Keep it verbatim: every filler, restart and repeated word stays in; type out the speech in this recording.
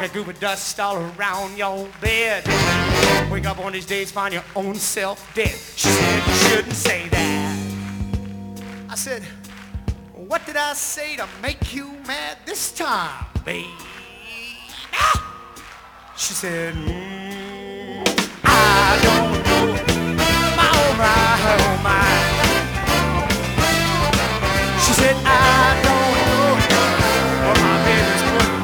a group of dust all around your bed. Wake up on these days, find your own self dead. She said you shouldn't say that. I said, what did I say to make you mad this time, babe? She said, mm, I don't